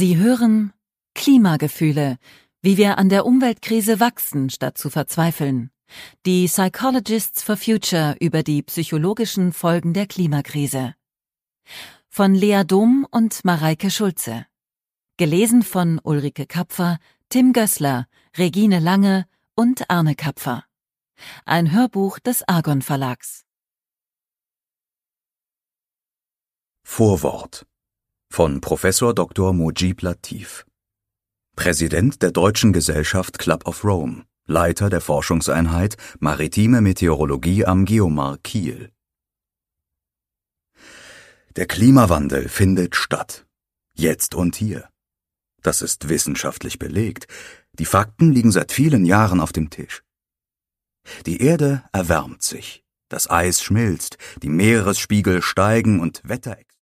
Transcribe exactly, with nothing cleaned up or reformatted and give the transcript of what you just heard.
Sie hören Klimagefühle, wie wir an der Umweltkrise wachsen, statt zu verzweifeln. Die Psychologists for Future über die psychologischen Folgen der Klimakrise. Von Lea Dom und Mareike Schulze. Gelesen von Ulrike Kapfer, Tim Gößler, Regine Lange und Arne Kapfer. Ein Hörbuch des Argon Verlags. Vorwort von Professor Doktor Mujib Latif, Präsident der Deutschen Gesellschaft Club of Rome, Leiter der Forschungseinheit Maritime Meteorologie am Geomar Kiel. Der Klimawandel findet statt. Jetzt und hier. Das ist wissenschaftlich belegt. Die Fakten liegen seit vielen Jahren auf dem Tisch. Die Erde erwärmt sich. Das Eis schmilzt, die Meeresspiegel steigen und Wetter